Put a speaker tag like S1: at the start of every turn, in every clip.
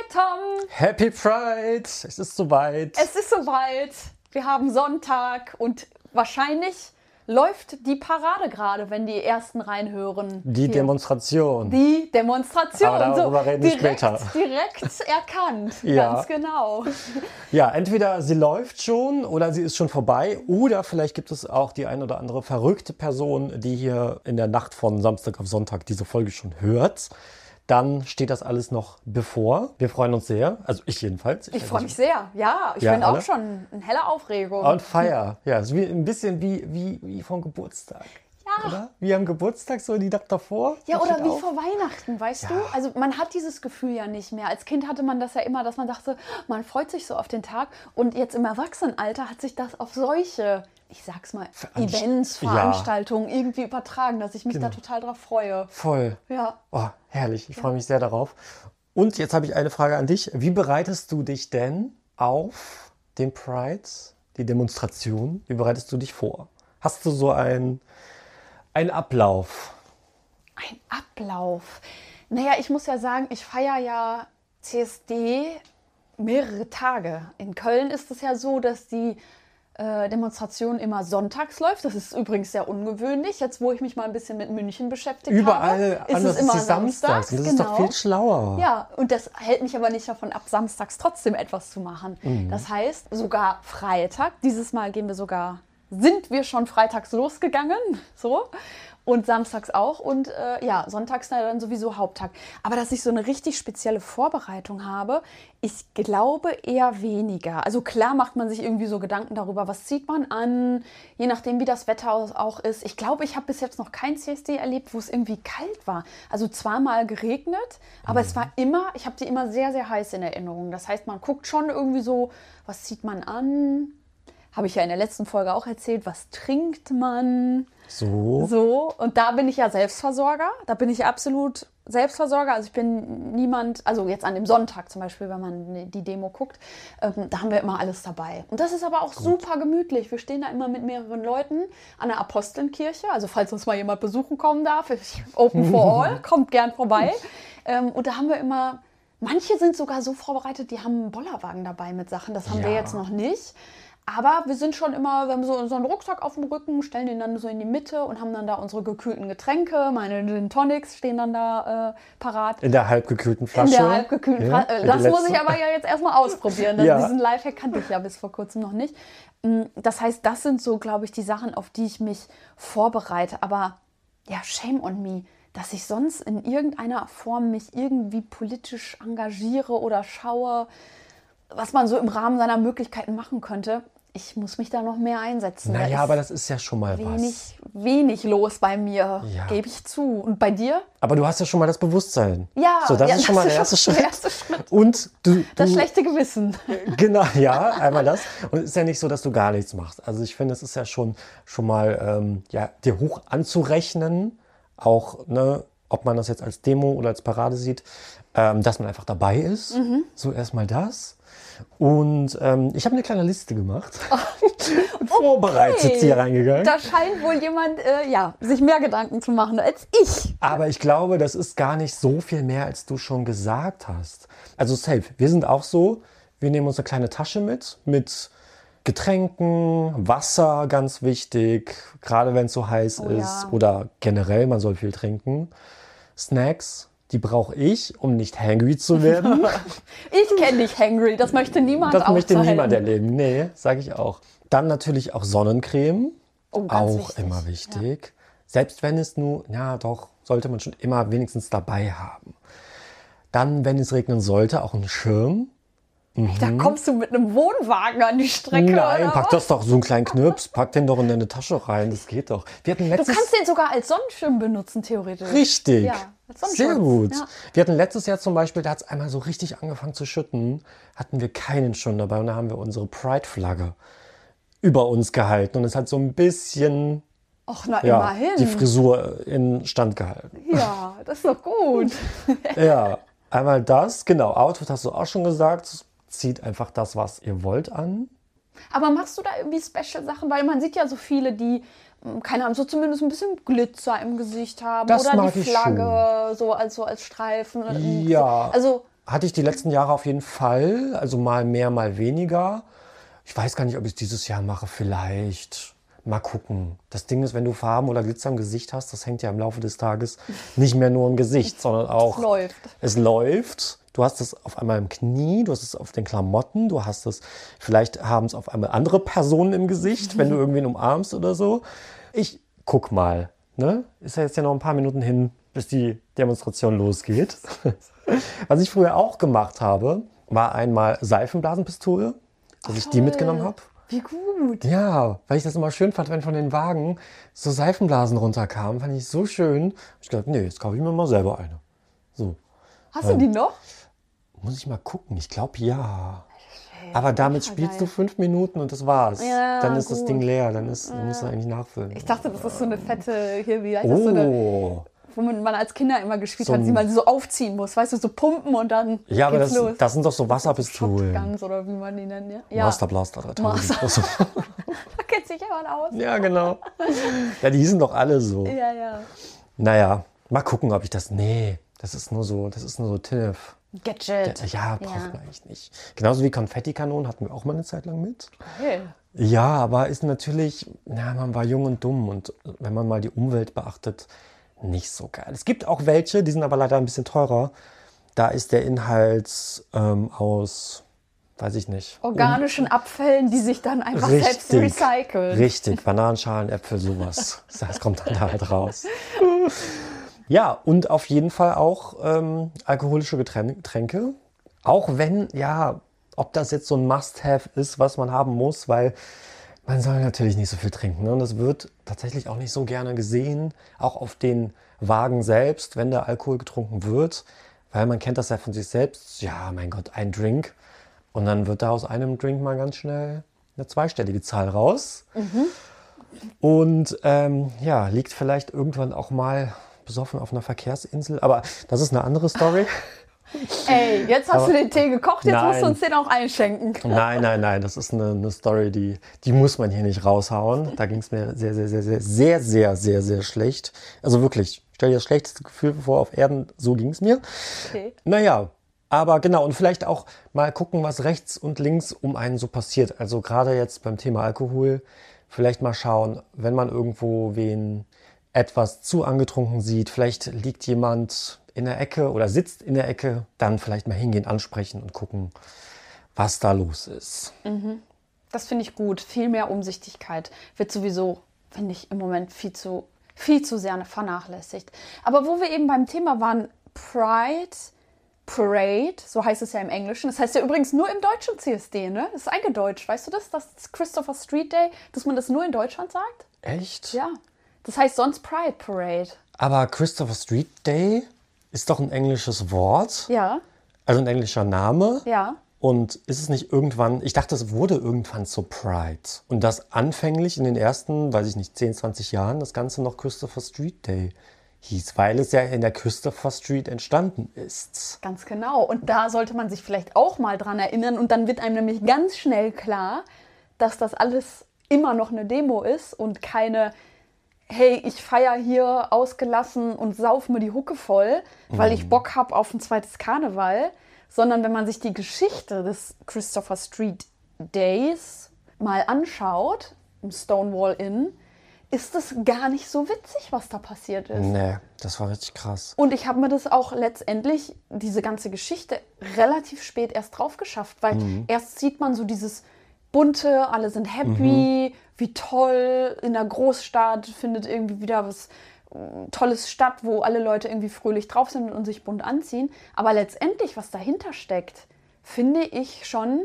S1: Tom!
S2: Happy Pride! Es ist soweit.
S1: Es ist soweit. Wir haben Sonntag und wahrscheinlich läuft die Parade gerade, wenn die ersten reinhören.
S2: Die Demonstration.
S1: Die Demonstration.
S2: Aber darüber reden wir später.
S1: Direkt erkannt.
S2: Ja.
S1: Ganz genau.
S2: Ja, entweder sie läuft schon oder sie ist schon vorbei oder vielleicht gibt es auch die ein oder andere verrückte Person, die hier in der Nacht von Samstag auf Sonntag diese Folge schon hört. Dann steht das alles noch bevor. Wir freuen uns sehr. Also ich jedenfalls.
S1: Ich freue mich sehr. Ja, ich
S2: Ja,
S1: bin
S2: alle?
S1: auch schon in heller Aufregung.
S2: On fire. Ja, so ein bisschen wie vom Geburtstag.
S1: Ja.
S2: Oder? Wie am Geburtstag, so die Nacht davor.
S1: Ja,
S2: Das
S1: oder
S2: steht
S1: wie
S2: auf.
S1: vor Weihnachten, weißt du? Also man hat dieses Gefühl ja nicht mehr. Als Kind hatte man das ja immer, dass man dachte, man freut sich so auf den Tag. Und jetzt im Erwachsenenalter hat sich das auf solche, ich sag's mal, Events,
S2: Ja.
S1: Veranstaltungen irgendwie übertragen, dass ich mich
S2: Genau.
S1: da total drauf freue.
S2: Voll.
S1: Ja.
S2: Oh, herrlich. Ich freue mich sehr darauf. Und jetzt habe ich eine Frage an dich. Wie bereitest du dich denn auf den Pride, die Demonstration? Wie bereitest du dich vor? Hast du so einen Ablauf?
S1: Ein Ablauf. Naja, ich muss ja sagen, ich feiere ja CSD mehrere Tage. In Köln ist es ja so, dass die Demonstration immer sonntags läuft. Das ist übrigens sehr ungewöhnlich. Jetzt, wo ich mich mal ein bisschen mit München beschäftigt
S2: Überall
S1: habe, ist
S2: anders
S1: es immer
S2: ist die samstags. Und das ist doch viel schlauer.
S1: Ja, und das hält mich aber nicht davon ab, samstags trotzdem etwas zu machen. Das heißt, sogar Freitag, dieses Mal sind wir schon freitags losgegangen, so, und samstags auch und sonntags dann sowieso Haupttag. Aber dass ich so eine richtig spezielle Vorbereitung habe, ich glaube eher weniger. Also klar macht man sich irgendwie so Gedanken darüber, was zieht man an, je nachdem wie das Wetter auch ist. Ich glaube, ich habe bis jetzt noch kein CSD erlebt, wo es irgendwie kalt war. Also zwar mal geregnet, aber es war immer, ich habe die immer sehr, sehr heiß in Erinnerung. Das heißt, man guckt schon irgendwie so, was zieht man an? Habe ich ja in der letzten Folge auch erzählt, was trinkt man? So, und da bin ich ja Selbstversorger. Da bin ich absolut Selbstversorger. Also ich bin niemand, also jetzt an dem Sonntag zum Beispiel, wenn man die Demo guckt, da haben wir immer alles dabei. Und das ist aber auch super gemütlich. Wir stehen da immer mit mehreren Leuten an der Apostenkirche. Also falls uns mal jemand besuchen kommen darf, open for all, kommt gern vorbei. Und da haben wir immer, manche sind sogar so vorbereitet, die haben einen Bollerwagen dabei mit Sachen. Das haben wir jetzt noch nicht. Aber wir sind schon immer, wir haben so einen Rucksack auf dem Rücken, stellen den dann so in die Mitte und haben dann da unsere gekühlten Getränke. Meine Gin Tonics stehen dann da parat.
S2: In der halbgekühlten Flasche.
S1: In der halbgekühlten Flasche. Das muss ich aber ja jetzt erstmal ausprobieren.
S2: Ja.
S1: Diesen Lifehack kannte ich ja bis vor kurzem noch nicht. Das heißt, das sind so, glaube ich, die Sachen, auf die ich mich vorbereite. Aber ja, shame on me, dass ich sonst in irgendeiner Form mich irgendwie politisch engagiere oder schaue, was man so im Rahmen seiner Möglichkeiten machen könnte. Ich muss mich da noch mehr einsetzen.
S2: Naja, aber das ist ja schon mal was.
S1: Wenig los bei mir, gebe ich zu. Und bei dir?
S2: Aber du hast ja schon mal das Bewusstsein.
S1: Ja,
S2: so, das ist schon mal der erste Schritt. Und
S1: das schlechte Gewissen.
S2: Genau, ja, einmal das. Und es ist ja nicht so, dass du gar nichts machst. Also ich finde, es ist ja schon mal dir hoch anzurechnen, auch, ne, ob man das jetzt als Demo oder als Parade sieht, dass man einfach dabei ist. So erstmal das. Und ich habe eine kleine Liste gemacht und vorbereitet hier reingegangen.
S1: Da scheint wohl jemand sich mehr Gedanken zu machen als ich.
S2: Aber ich glaube, das ist gar nicht so viel mehr, als du schon gesagt hast. Also safe, wir sind auch so, wir nehmen uns eine kleine Tasche mit Getränken, Wasser, ganz wichtig, gerade wenn es so heiß ist. Oder generell, man soll viel trinken. Snacks. Die brauche ich, um nicht hangry zu werden.
S1: Ich kenne dich hangry, das möchte niemand auch.
S2: Das möchte niemand erleben, nee, sage ich auch. Dann natürlich auch Sonnencreme, auch
S1: wichtig.
S2: immer wichtig. Ja. Selbst wenn es nur, sollte man schon immer wenigstens dabei haben. Dann, wenn es regnen sollte, auch einen Schirm.
S1: Da kommst du mit einem Wohnwagen an die Strecke.
S2: Nein,
S1: oder
S2: pack
S1: was?
S2: das doch, so einen kleinen Knirps, pack den doch in deine Tasche rein, das geht doch.
S1: Du kannst den sogar als Sonnenschirm benutzen, theoretisch.
S2: Richtig,
S1: ja, als Sonnenschutz.
S2: sehr gut.
S1: Ja.
S2: Wir hatten letztes Jahr zum Beispiel, da hat es einmal so richtig angefangen zu schütten, hatten wir keinen Schirm dabei und da haben wir unsere Pride-Flagge über uns gehalten und es hat so ein bisschen
S1: immerhin.
S2: die Frisur in Stand gehalten.
S1: Ja, das ist doch gut.
S2: Ja, einmal das, genau, Outfit hast du auch schon gesagt, zieht einfach das, was ihr wollt, an.
S1: Aber machst du da irgendwie Special-Sachen? Weil man sieht ja so viele, die, keine Ahnung, so zumindest ein bisschen Glitzer im Gesicht haben.
S2: Das
S1: oder
S2: mag
S1: die
S2: ich
S1: Flagge so als Streifen.
S2: Ja.
S1: Also
S2: hatte ich die letzten Jahre auf jeden Fall. Also mal mehr, mal weniger. Ich weiß gar nicht, ob ich es dieses Jahr mache. Vielleicht. Mal gucken. Das Ding ist, wenn du Farben oder Glitzer im Gesicht hast, das hängt ja im Laufe des Tages nicht mehr nur im Gesicht, sondern auch...
S1: Es läuft.
S2: Es läuft. Du hast es auf einmal im Knie, du hast es auf den Klamotten, du hast es... Vielleicht haben es auf einmal andere Personen im Gesicht, wenn du irgendwen umarmst oder so. Ich guck mal. Ne? Ist ja jetzt ja noch ein paar Minuten hin, bis die Demonstration losgeht. Was ich früher auch gemacht habe, war einmal Seifenblasenpistole, dass ich die mitgenommen habe.
S1: Wie gut.
S2: Ja, weil ich das immer schön fand, wenn von den Wagen so Seifenblasen runterkamen. Fand ich so schön. Ich dachte, nee, jetzt kaufe ich mir mal selber eine. So.
S1: Hast du die noch?
S2: Muss ich mal gucken. Ich glaube, ja. Aber damit spielst du 5 Minuten und das war's.
S1: Ja,
S2: dann ist
S1: gut.
S2: das Ding leer. Dann musst du eigentlich nachfüllen.
S1: Ich dachte, das ist so eine fette, hier, wie heißt das, so eine, womit man als Kinder immer gespielt hat, die man so aufziehen muss, weißt du, so pumpen und dann
S2: ja, aber
S1: geht's los.
S2: Das sind doch so Wasserpistolen.
S1: Shotguns oder wie man die nennt, ja.
S2: Master Blaster 3000.
S1: Da kennt sich jemand aus.
S2: Ja, genau. Ja, die hießen doch alle so.
S1: Ja.
S2: Naja, mal gucken, ob ich das... Nee, das ist nur so Tinnef.
S1: Gadget.
S2: Ja, braucht man eigentlich nicht. Genauso wie Konfettikanonen hatten wir auch mal eine Zeit lang mit.
S1: Hey.
S2: Ja, aber ist natürlich... man war jung und dumm und wenn man mal die Umwelt beachtet... Nicht so geil. Es gibt auch welche, die sind aber leider ein bisschen teurer. Da ist der Inhalt aus, weiß ich nicht.
S1: Organischen Abfällen, die sich dann einfach selbst recyceln.
S2: Richtig, Bananenschalen, Äpfel, sowas. Das kommt dann da halt raus. Ja, und auf jeden Fall auch alkoholische Getränke. Auch wenn, ja, ob das jetzt so ein Must-Have ist, was man haben muss, weil... Man soll natürlich nicht so viel trinken. Ne? Und das wird tatsächlich auch nicht so gerne gesehen, auch auf den Wagen selbst, wenn da Alkohol getrunken wird. Weil man kennt das ja von sich selbst. Ja, mein Gott, ein Drink. Und dann wird da aus einem Drink mal ganz schnell eine zweistellige Zahl raus. Und liegt vielleicht irgendwann auch mal besoffen auf einer Verkehrsinsel. Aber das ist eine andere Story.
S1: Ey, jetzt hast du den Tee gekocht, jetzt musst du uns den auch einschenken.
S2: Nein, das ist eine Story, die muss man hier nicht raushauen. Da ging es mir sehr schlecht. Also wirklich, stell dir das schlechteste Gefühl vor auf Erden, so ging es mir.
S1: Okay.
S2: Naja, aber genau, und vielleicht auch mal gucken, was rechts und links um einen so passiert. Also gerade jetzt beim Thema Alkohol, vielleicht mal schauen, wenn man irgendwo wen etwas zu angetrunken sieht, vielleicht liegt jemand in der Ecke oder sitzt in der Ecke, dann vielleicht mal hingehen, ansprechen und gucken, was da los ist.
S1: Das finde ich gut. Viel mehr Umsichtigkeit wird sowieso, finde ich, im Moment viel zu sehr vernachlässigt. Aber wo wir eben beim Thema waren, Pride Parade, so heißt es ja im Englischen. Das heißt ja übrigens nur im deutschen CSD, ne? Das ist eingedeutscht, weißt du das? Das ist Christopher Street Day, dass man das nur in Deutschland sagt?
S2: Echt?
S1: Ja. Das heißt sonst Pride Parade.
S2: Aber Christopher Street Day ist doch ein englisches Wort.
S1: Ja.
S2: Also ein englischer Name.
S1: Ja.
S2: Und ist es nicht irgendwann, ich dachte, es wurde irgendwann zu Pride. Und das anfänglich in den ersten, weiß ich nicht, 10, 20 Jahren, das Ganze noch Christopher Street Day hieß, weil es ja in der Christopher Street entstanden ist.
S1: Ganz genau. Und da sollte man sich vielleicht auch mal dran erinnern. Und dann wird einem nämlich ganz schnell klar, dass das alles immer noch eine Demo ist und keine... Hey, ich feiere hier ausgelassen und sauf mir die Hucke voll, weil ich Bock habe auf ein zweites Karneval. Sondern wenn man sich die Geschichte des Christopher Street Days mal anschaut, im Stonewall Inn, ist es gar nicht so witzig, was da passiert ist.
S2: Nee, das war richtig krass.
S1: Und ich habe mir das auch letztendlich, diese ganze Geschichte, relativ spät erst drauf geschafft. Weil erst sieht man so dieses Bunte, alle sind happy, wie toll, in der Großstadt findet irgendwie wieder was Tolles statt, wo alle Leute irgendwie fröhlich drauf sind und sich bunt anziehen. Aber letztendlich, was dahinter steckt, finde ich schon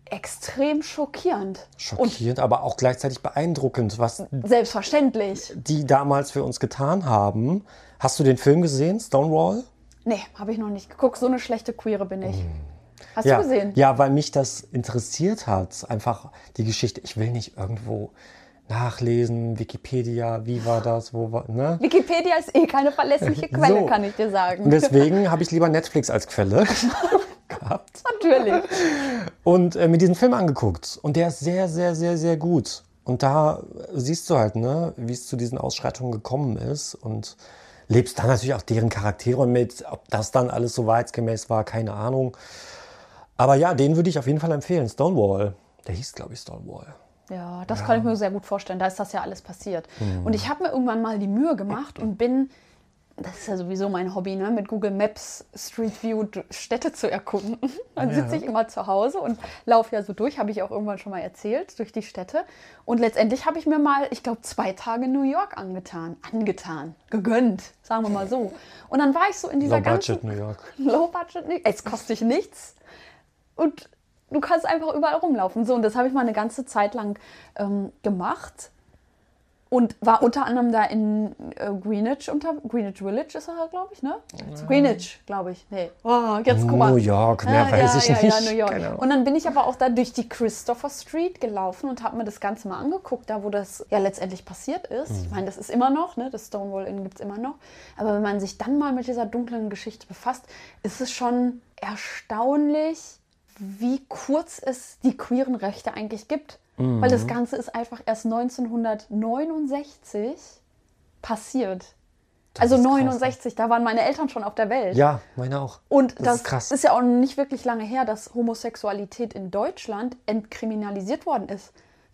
S1: extrem schockierend.
S2: Schockierend, aber auch gleichzeitig beeindruckend, was
S1: Selbstverständlich.
S2: die damals für uns getan haben. Hast du den Film gesehen, Stonewall?
S1: Nee, habe ich noch nicht geguckt. So eine schlechte Queere bin ich. Hast du gesehen?
S2: Ja, weil mich das interessiert hat. Einfach die Geschichte. Ich will nicht irgendwo nachlesen, Wikipedia, wie war das, wo war, ne?
S1: Wikipedia ist eh keine verlässliche Quelle,
S2: So.
S1: kann ich dir sagen.
S2: Und deswegen habe ich lieber Netflix als Quelle gehabt.
S1: Natürlich.
S2: Und mir diesen Film angeguckt. Und der ist sehr gut. Und da siehst du halt, ne, wie es zu diesen Ausschreitungen gekommen ist. Und lebst dann natürlich auch deren Charaktere mit. Ob das dann alles so wahrheitsgemäß war, keine Ahnung. Aber ja, den würde ich auf jeden Fall empfehlen. Stonewall. Der hieß, glaube ich, Stonewall.
S1: Ja, das kann ich mir sehr gut vorstellen. Da ist das ja alles passiert. Und ich habe mir irgendwann mal die Mühe gemacht und bin, das ist ja sowieso mein Hobby, ne, mit Google Maps Street View Städte zu erkunden. Dann sitze ich immer zu Hause und laufe ja so durch, habe ich auch irgendwann schon mal erzählt, durch die Städte. Und letztendlich habe ich mir mal, ich glaube, 2 Tage New York gegönnt, sagen wir mal so. Und dann war ich so in dieser
S2: Low Budget New York.
S1: Low Budget New York. Es kostet dich nichts. Und du kannst einfach überall rumlaufen. So, und das habe ich mal eine ganze Zeit lang gemacht. Und war unter anderem da in Greenwich Village ist er, glaube ich, ne? Ja. Greenwich, glaube ich. Nee. Oh, jetzt guck mal.
S2: New York, mehr weiß ich nicht.
S1: Ja, New York.
S2: Genau.
S1: Und dann bin ich aber auch da durch die Christopher Street gelaufen und habe mir das Ganze mal angeguckt, da wo das ja letztendlich passiert ist. Ich meine, das ist immer noch, ne? Das Stonewall Inn gibt es immer noch. Aber wenn man sich dann mal mit dieser dunklen Geschichte befasst, ist es schon erstaunlich, wie kurz es die queeren Rechte eigentlich gibt. Weil das Ganze ist einfach erst 1969 passiert. Also 69, da waren meine Eltern schon auf der Welt.
S2: Ja, meine auch.
S1: Und
S2: das ist krass.
S1: Ist ja auch nicht wirklich lange her, dass Homosexualität in Deutschland entkriminalisiert worden ist.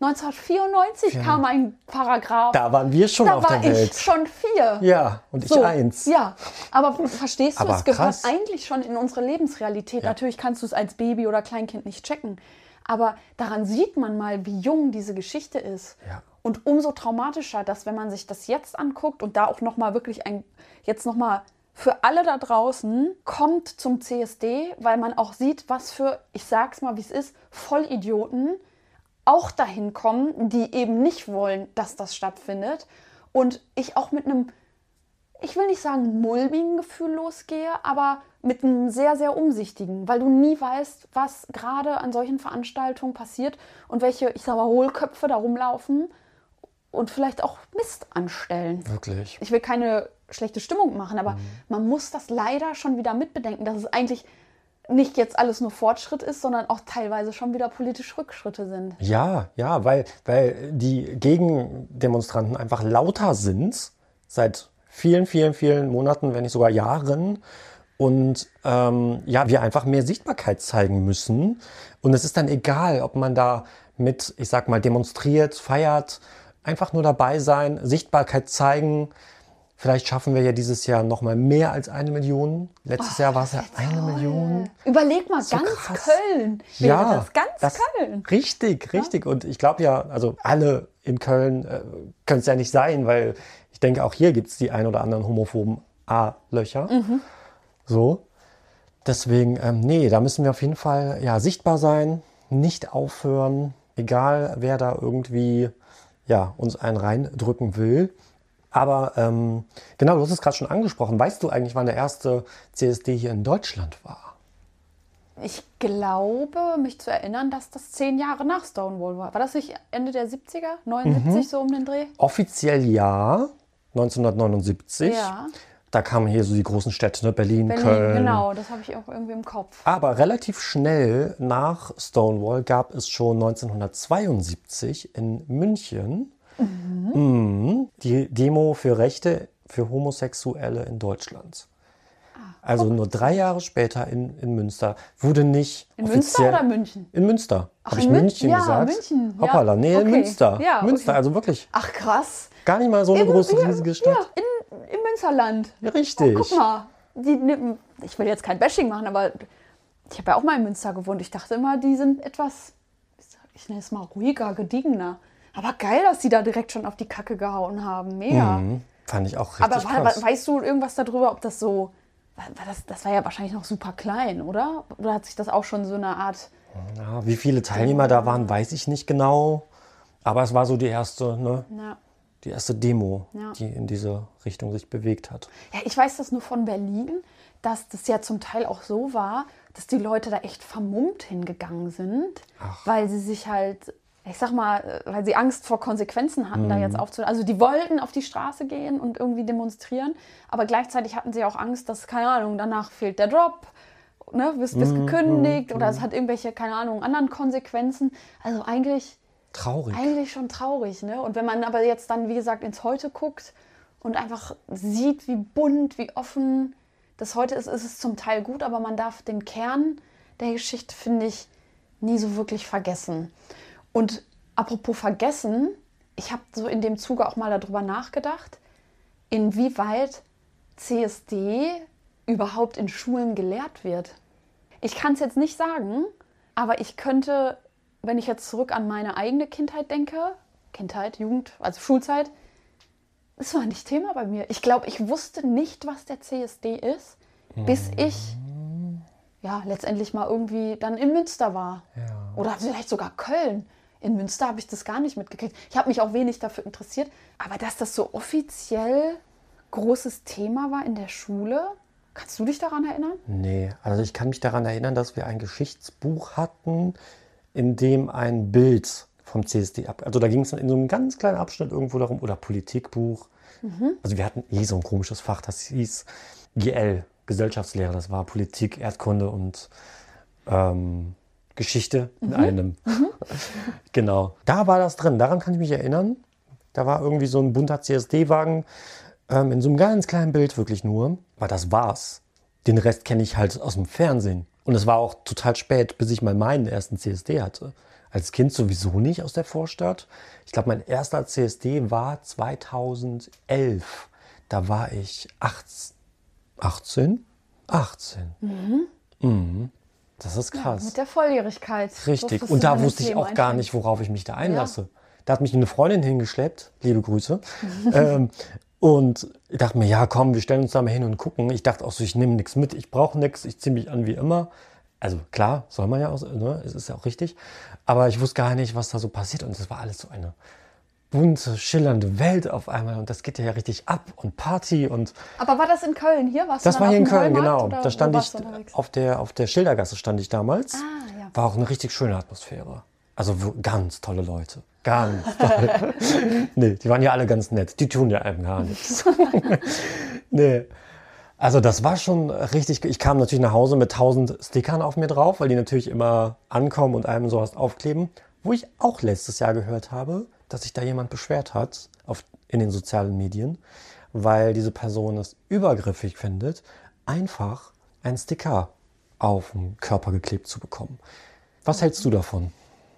S1: 1994 kam ein Paragraph.
S2: Da waren wir schon auf der Welt.
S1: Da war ich schon 4.
S2: Ja, und ich 1.
S1: Ja, aber verstehst du,
S2: aber
S1: es gehört
S2: krass.
S1: eigentlich schon in unsere Lebensrealität.
S2: Ja.
S1: Natürlich kannst du es als Baby oder Kleinkind nicht checken. Aber daran sieht man mal, wie jung diese Geschichte ist.
S2: Ja.
S1: Und umso traumatischer, dass wenn man sich das jetzt anguckt und da auch nochmal wirklich jetzt nochmal für alle da draußen, kommt zum CSD, weil man auch sieht, was für, ich sag's mal wie es ist, Vollidioten auch dahin kommen, die eben nicht wollen, dass das stattfindet. Und ich auch mit einem, ich will nicht sagen mulmigen Gefühl losgehe, aber mit einem sehr, sehr umsichtigen, weil du nie weißt, was gerade an solchen Veranstaltungen passiert und welche, ich sag mal, Hohlköpfe da rumlaufen und vielleicht auch Mist anstellen.
S2: Wirklich.
S1: Ich will keine schlechte Stimmung machen, aber man muss das leider schon wieder mitbedenken, dass es eigentlich nicht jetzt alles nur Fortschritt ist, sondern auch teilweise schon wieder politische Rückschritte sind.
S2: Ja, weil die Gegendemonstranten einfach lauter sind, seit vielen, vielen, vielen Monaten, wenn nicht sogar Jahren. Und wir einfach mehr Sichtbarkeit zeigen müssen. Und es ist dann egal, ob man da mit, ich sag mal, demonstriert, feiert, einfach nur dabei sein, Sichtbarkeit zeigen. Vielleicht schaffen wir ja dieses Jahr noch mal mehr als 1 Million. Letztes Jahr war es ja 1 Million.
S1: Überleg mal,
S2: So
S1: ganz
S2: krass.
S1: Köln wäre das. Köln.
S2: Richtig. Und ich glaube ja, also alle in Köln können es ja nicht sein, weil ich denke, auch hier gibt es die ein oder anderen homophoben A-Löcher. So. Deswegen, da müssen wir auf jeden Fall sichtbar sein, nicht aufhören, egal wer da irgendwie uns einen reindrücken will. Aber genau, du hast es gerade schon angesprochen. Weißt du eigentlich, wann der erste CSD hier in Deutschland war?
S1: Ich glaube, mich zu erinnern, dass das 10 Jahre nach Stonewall war. War das nicht Ende der 70er, 79 so um den Dreh?
S2: Offiziell ja, 1979.
S1: Ja.
S2: Da kamen hier so die großen Städte, ne? Berlin, Köln.
S1: Genau, das habe ich auch irgendwie im Kopf.
S2: Aber relativ schnell nach Stonewall gab es schon 1972 in München die Demo für Rechte für Homosexuelle in Deutschland. Also nur 3 Jahre später in Münster. Wurde nicht
S1: in
S2: offiziell...
S1: Münster oder München?
S2: In Münster. Habe ich
S1: in
S2: München
S1: ja,
S2: gesagt?
S1: München. Ja.
S2: Hoppala, nee, in
S1: Okay.
S2: Münster.
S1: Ja,
S2: Münster,
S1: okay.
S2: also wirklich
S1: Ach krass.
S2: gar nicht mal so eine große, riesige Stadt.
S1: Ja, im Münsterland.
S2: Ja, richtig.
S1: Oh, guck mal, ich will jetzt kein Bashing machen, aber ich habe ja auch mal in Münster gewohnt. Ich dachte immer, die sind etwas, ich nenne es mal ruhiger, gediegener. Aber geil, dass die da direkt schon auf die Kacke gehauen haben. Mega.
S2: Fand ich auch richtig
S1: Aber
S2: krass.
S1: weißt du irgendwas darüber, ob das so, das war ja wahrscheinlich noch super klein, oder? Oder hat sich das auch schon so eine Art...
S2: Ja, wie viele Teilnehmer da waren, weiß ich nicht genau. Aber es war so die erste,
S1: Ja.
S2: die erste Demo,
S1: Ja.
S2: die in diese Richtung sich bewegt hat.
S1: Ja, ich weiß das nur von Berlin, dass das ja zum Teil auch so war, dass die Leute da echt vermummt hingegangen sind, weil sie sich halt, ich sag mal, weil sie Angst vor Konsequenzen hatten, da jetzt aufzunehmen. Also die wollten auf die Straße gehen und irgendwie demonstrieren, aber gleichzeitig hatten sie auch Angst, dass, keine Ahnung, danach fehlt der Job, ne, bist gekündigt oder es hat irgendwelche, keine Ahnung, anderen Konsequenzen. Also eigentlich
S2: Traurig.
S1: schon traurig, ne? Und wenn man aber jetzt dann, wie gesagt, ins Heute guckt und einfach sieht, wie bunt, wie offen das heute ist, ist es zum Teil gut, aber man darf den Kern der Geschichte, finde ich, nie so wirklich vergessen. Und apropos vergessen, ich habe so in dem Zuge auch mal darüber nachgedacht, inwieweit CSD überhaupt in Schulen gelehrt wird. Ich kann es jetzt nicht sagen, aber ich könnte, wenn ich jetzt zurück an meine eigene Kindheit denke, Kindheit, Jugend, also Schulzeit, das war nicht Thema bei mir. Ich glaube, ich wusste nicht, was der CSD ist, bis ich ja letztendlich mal irgendwie dann in Münster war.
S2: Ja.
S1: Oder vielleicht sogar Köln. In Münster habe ich das gar nicht mitgekriegt. Ich habe mich auch wenig dafür interessiert. Aber dass das so offiziell großes Thema war in der Schule, kannst du dich daran erinnern?
S2: Nee, also ich kann mich daran erinnern, dass wir ein Geschichtsbuch hatten, in dem ein Bild vom CSD also da ging es dann in so einem ganz kleinen Abschnitt irgendwo darum, oder Politikbuch. Also wir hatten so ein komisches Fach, das hieß GL, Gesellschaftslehre, das war Politik, Erdkunde und Geschichte in einem. Genau, da war das drin, daran kann ich mich erinnern. Da war irgendwie so ein bunter CSD-Wagen in so einem ganz kleinen Bild wirklich nur. Aber das war's. Den Rest kenne ich halt aus dem Fernsehen. Und es war auch total spät, bis ich mal meinen ersten CSD hatte. Als Kind sowieso nicht aus der Vorstadt. Ich glaube, mein erster CSD war 2011. Da war ich 18. Das ist krass.
S1: Mit der Volljährigkeit.
S2: Richtig.
S1: Durftest
S2: Und
S1: du
S2: da
S1: in
S2: wusste
S1: das
S2: ich
S1: Leben
S2: auch gar
S1: einsteigen.
S2: nicht, worauf ich mich da einlasse. Da hat mich eine Freundin hingeschleppt, liebe Grüße. Und ich dachte mir, ja komm, wir stellen uns da mal hin und gucken. Ich dachte auch so, ich nehme nichts mit, ich brauche nichts, ich ziehe mich an wie immer. Also klar, soll man ja auch, ne? Es ist ja auch richtig. Aber ich wusste gar nicht, was da so passiert. Und das war alles so eine bunte, schillernde Welt auf einmal. Und das geht ja richtig ab und Party und...
S1: Aber war das in Köln hier? Warst du
S2: Das
S1: dann
S2: war hier
S1: auf
S2: in
S1: dem
S2: Köln,
S1: Heumarkt,
S2: genau.
S1: oder
S2: Da
S1: wo
S2: stand
S1: warst
S2: ich
S1: du unterwegs?
S2: auf der Schildergasse stand ich damals.
S1: Ah, ja.
S2: War auch eine richtig schöne Atmosphäre. Also ganz tolle Leute. Ganz toll. Nee, die waren ja alle ganz nett. Die tun ja einem gar nichts. Nee. Also das war schon richtig. Ich kam natürlich nach Hause mit 1000 Stickern auf mir drauf, weil die natürlich immer ankommen und einem sowas aufkleben. Wo ich auch letztes Jahr gehört habe, dass sich da jemand beschwert hat in den sozialen Medien, weil diese Person es übergriffig findet, einfach einen Sticker auf den Körper geklebt zu bekommen. Was hältst du davon?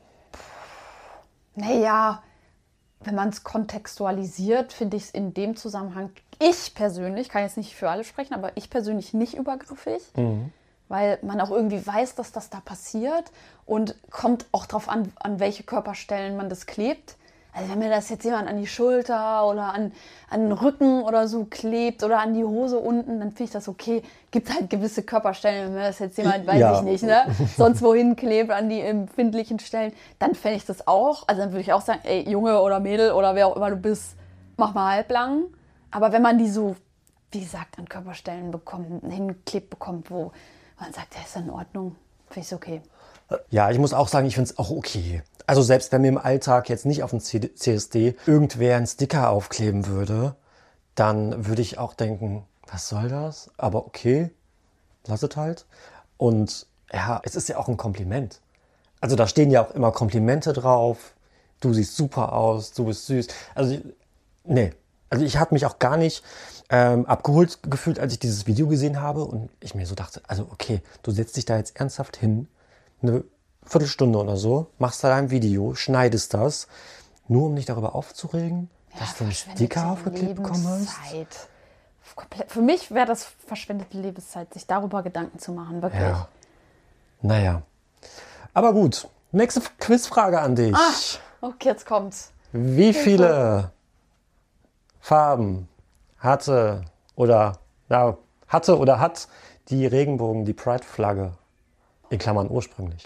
S1: Naja, wenn man es kontextualisiert, finde ich es in dem Zusammenhang, ich persönlich, kann jetzt nicht für alle sprechen, aber ich persönlich nicht übergriffig, weil man auch irgendwie weiß, dass das da passiert und kommt auch darauf an welche Körperstellen man das klebt. Also wenn mir das jetzt jemand an die Schulter oder an den Rücken oder so klebt oder an die Hose unten, dann finde ich das okay. Gibt halt gewisse Körperstellen, wenn mir das jetzt jemand, weiß ich nicht, ne, sonst wohin klebt, an die empfindlichen Stellen, dann fände ich das auch. Also dann würde ich auch sagen, ey, Junge oder Mädel oder wer auch immer du bist, mach mal halblang. Aber wenn man die so, wie gesagt, an Körperstellen hinklebt bekommt, wo man sagt, ja, ist in Ordnung, finde ich es okay.
S2: Ja, ich muss auch sagen, ich finde es auch okay. Also selbst wenn mir im Alltag jetzt nicht auf dem CSD irgendwer einen Sticker aufkleben würde, dann würde ich auch denken, was soll das? Aber okay, lass es halt. Und ja, es ist ja auch ein Kompliment. Also da stehen ja auch immer Komplimente drauf. Du siehst super aus, du bist süß. Also nee, also ich habe mich auch gar nicht abgeholt gefühlt, als ich dieses Video gesehen habe und ich mir so dachte, also okay, du setzt dich da jetzt ernsthaft hin, eine Viertelstunde oder so, machst da dein Video, schneidest das, nur um dich darüber aufzuregen, dass du einen Sticker aufgeklebt bekommen hast.
S1: Für mich wäre das verschwendete Lebenszeit, sich darüber Gedanken zu machen, wirklich.
S2: Ja. Naja. Aber gut, nächste Quizfrage an dich.
S1: Okay, jetzt kommt's.
S2: Wie viele Farben hatte oder hat die Regenbogen, die Pride-Flagge, in Klammern ursprünglich?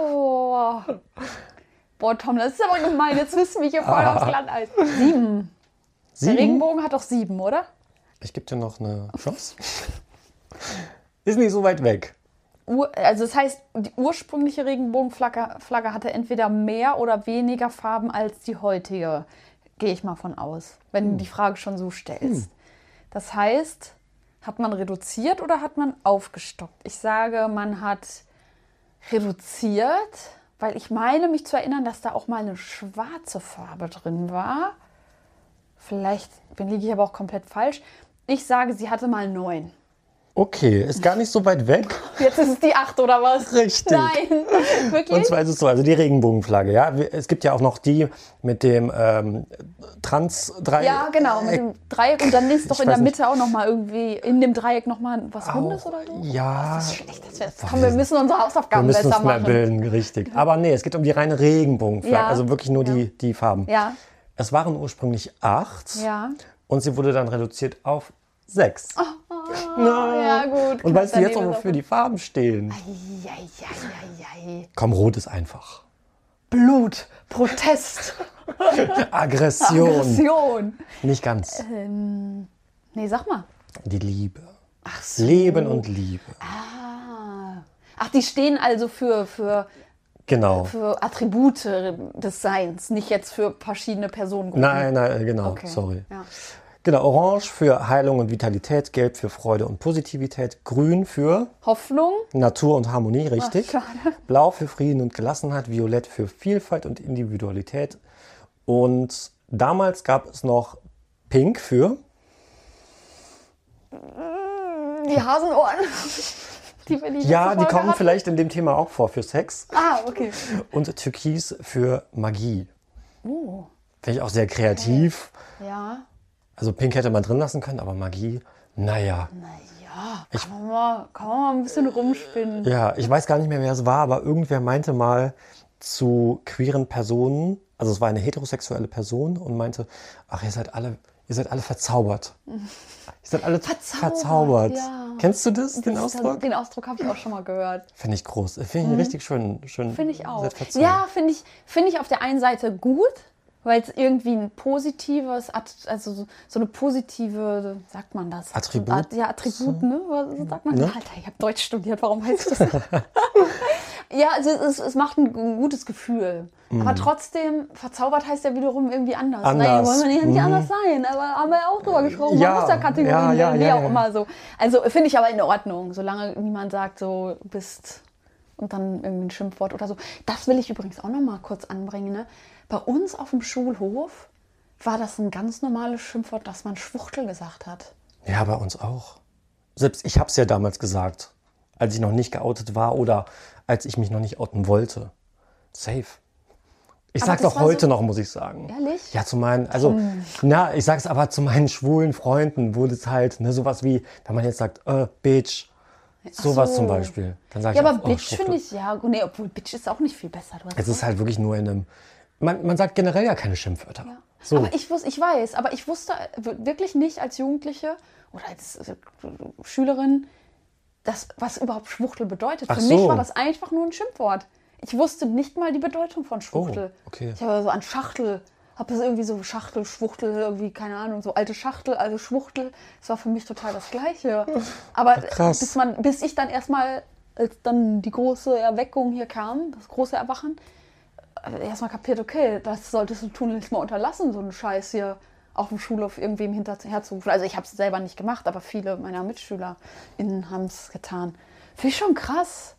S1: Boah, Tom, das ist aber gemein. Jetzt wissen wir hier voll aufs Glatteis. 7. Der Regenbogen hat doch 7, oder?
S2: Ich gebe dir noch eine Chance. Ist nicht so weit weg.
S1: Also das heißt, die ursprüngliche Regenbogenflagge hatte entweder mehr oder weniger Farben als die heutige. Gehe ich mal von aus, wenn du die Frage schon so stellst. Das heißt, hat man reduziert oder hat man aufgestockt? Ich sage, man hat reduziert, weil ich meine mich zu erinnern, dass da auch mal eine schwarze Farbe drin war. Vielleicht liege ich aber auch komplett falsch. Ich sage, sie hatte mal 9.
S2: Okay, ist gar nicht so weit weg.
S1: Jetzt ist es die 8 oder was?
S2: Richtig.
S1: Nein, wirklich?
S2: Und zwar ist es so, also die Regenbogenflagge, ja. Es gibt ja auch noch die mit dem Trans-Dreieck.
S1: Ja, genau, mit dem Dreieck. Und dann ist doch
S2: Ich
S1: in der
S2: weiß nicht.
S1: Mitte auch nochmal irgendwie in dem Dreieck nochmal was Rundes oder so.
S2: Ja.
S1: Das ist schlecht. Komm, wir müssen unsere
S2: Wir
S1: Hausaufgaben
S2: müssen
S1: besser
S2: uns mal
S1: machen.
S2: bilden, richtig. Aber nee, es geht um die reine Regenbogenflagge,
S1: Ja.
S2: also wirklich nur die Farben.
S1: Ja,
S2: Es waren ursprünglich 8
S1: ja.
S2: und sie wurde dann reduziert auf 6.
S1: Ja, gut.
S2: Und weißt du jetzt auch,
S1: daneben
S2: wofür die Farben stehen?
S1: Eieieiei.
S2: Komm, rot ist einfach.
S1: Blut, Protest,
S2: Aggression.
S1: Aggression.
S2: Nicht ganz.
S1: Nee, sag mal.
S2: Die Liebe.
S1: Ach so.
S2: Leben und Liebe.
S1: Ach, die stehen also für
S2: Genau.
S1: Attribute des Seins, nicht jetzt für verschiedene Personengruppen.
S2: Nein, genau,
S1: Okay.
S2: sorry.
S1: Ja.
S2: Genau, orange für Heilung und Vitalität, gelb für Freude und Positivität, grün für
S1: Hoffnung.
S2: Natur und Harmonie, richtig.
S1: schade.
S2: Blau für Frieden und Gelassenheit, violett für Vielfalt und Individualität. Und damals gab es noch pink für
S1: Die Hasenohren. Die will ich
S2: ja,
S1: letzte
S2: die
S1: Folge
S2: kommen
S1: hatten.
S2: vielleicht in dem Thema auch vor, für Sex.
S1: Okay.
S2: Und türkis für Magie.
S1: Oh,
S2: Finde ich auch sehr kreativ.
S1: ja.
S2: Also pink hätte man drin lassen können, aber Magie, naja.
S1: Naja, kann man mal ein bisschen rumspinnen.
S2: Ja, ich weiß gar nicht mehr, wer es war, aber irgendwer meinte mal zu queeren Personen, also es war eine heterosexuelle Person und meinte, ach, ihr seid alle verzaubert. Ihr seid alle verzaubert.
S1: Ja.
S2: Kennst du das, den Ausdruck?
S1: Den Ausdruck habe ich auch schon mal gehört.
S2: Finde ich groß. Finde ich richtig schön.
S1: Finde ich auch.
S2: seid verzaubert.
S1: Ja, finde ich auf der einen Seite gut, weil es irgendwie ein positives, also so eine positive, sagt man das?
S2: Attribut?
S1: Ja, Attribut, ne? Was sagt man?
S2: Ne?
S1: Alter, ich habe Deutsch studiert, warum heißt das? Ja, also es macht ein gutes Gefühl. Aber trotzdem, verzaubert heißt ja wiederum irgendwie anders. Nein, wollen wir nicht anders sein. Aber haben wir ja auch drüber gesprochen.
S2: Ja,
S1: Man muss ja Kategorien
S2: ja,
S1: nennen, wie
S2: ja,
S1: auch
S2: ja.
S1: immer so. Also finde ich aber in Ordnung, solange niemand sagt, so du bist und dann irgendwie ein Schimpfwort oder so. Das will ich übrigens auch noch mal kurz anbringen. Ne? Bei uns auf dem Schulhof war das ein ganz normales Schimpfwort, dass man Schwuchtel gesagt hat.
S2: Ja, bei uns auch. Selbst ich habe es ja damals gesagt, als ich noch nicht geoutet war oder als ich mich noch nicht outen wollte. Safe. Ich
S1: Aber
S2: sag's
S1: das
S2: auch
S1: war
S2: heute
S1: so-
S2: noch, muss ich sagen.
S1: Ehrlich?
S2: Ja, zu meinen, also, ich sag's aber zu meinen schwulen Freunden, wurde es halt, ne, sowas wie, wenn man jetzt sagt, Bitch, sowas
S1: so.
S2: zum Beispiel. Dann sag ich
S1: Ja, aber
S2: auch,
S1: Bitch
S2: Schwuchtel.
S1: finde ich, ja, nee, obwohl Bitch ist auch nicht viel besser. Du hast
S2: Es ist halt wirklich nur in einem, man sagt generell ja keine Schimpfwörter. So.
S1: Aber ich weiß, aber ich wusste wirklich nicht als Jugendliche oder als Schülerin, was überhaupt Schwuchtel bedeutet.
S2: Ach
S1: Für mich
S2: so.
S1: war das einfach nur ein Schimpfwort. Ich wusste nicht mal die Bedeutung von Schwuchtel.
S2: Oh, okay.
S1: Ich habe so an Schachtel, habe das irgendwie so Schachtel, Schwuchtel, irgendwie, keine Ahnung, so alte Schachtel, also Schwuchtel. Das war für mich total das Gleiche. Aber
S2: krass.
S1: bis ich dann erstmal, als dann die große Erweckung hier kam, das große Erwachen, erstmal kapiert, okay, das solltest du tunlichst mal unterlassen, so einen Scheiß hier auf dem Schulhof irgendwem hinterherzurufen. Also ich habe es selber nicht gemacht, aber viele meiner MitschülerInnen haben es getan. Finde ich schon krass.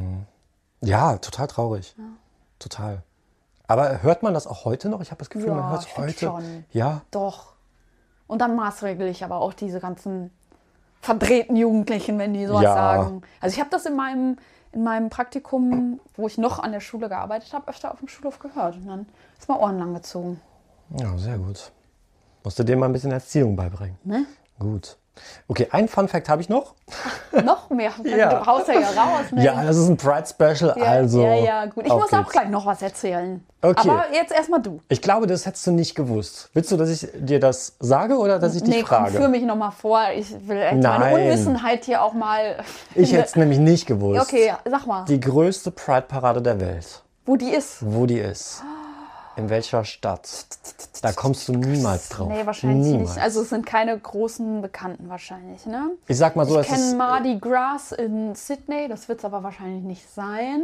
S2: Ja, total traurig. Total. Aber hört man das auch heute noch? Ich habe das Gefühl,
S1: Ja,
S2: man hört
S1: ich
S2: es
S1: find
S2: heute.
S1: schon.
S2: Ja,
S1: Doch. Und dann maßregel ich aber auch diese ganzen verdrehten Jugendlichen, wenn die sowas
S2: Ja.
S1: sagen. Also ich habe das in meinem Praktikum, wo ich noch an der Schule gearbeitet habe, öfter auf dem Schulhof gehört. Und dann ist mal Ohren lang gezogen.
S2: ja, sehr gut. Musst du dem mal ein bisschen Erziehung beibringen.
S1: Ne?
S2: Gut. Okay, ein Fun-Fact habe ich noch.
S1: Noch mehr.
S2: Ja.
S1: Du haust ja raus. Ne?
S2: Ja, das ist ein Pride-Special,
S1: Ja,
S2: also.
S1: ja, gut. Ich
S2: auf
S1: muss auch
S2: geht's.
S1: gleich noch was erzählen.
S2: Okay.
S1: Aber jetzt erstmal du.
S2: Ich glaube, das hättest du nicht gewusst. Willst du, dass ich dir das sage oder dass ich dich
S1: Komm,
S2: frage?
S1: führ mich nochmal vor. Ich will echt meine
S2: Nein.
S1: Unwissenheit hier auch mal...
S2: Ich hätte es nämlich nicht gewusst.
S1: Okay, sag mal,
S2: Die größte Pride-Parade der Welt.
S1: wo die ist.
S2: Wo die ist. In welcher Stadt? Da kommst du niemals drauf.
S1: Nee, wahrscheinlich
S2: niemals.
S1: nicht. Also es sind keine großen Bekannten wahrscheinlich, ne?
S2: Ich sag mal so,
S1: Ich
S2: es
S1: kenne
S2: ist...
S1: Mardi Gras in Sydney, das wird es aber wahrscheinlich nicht sein.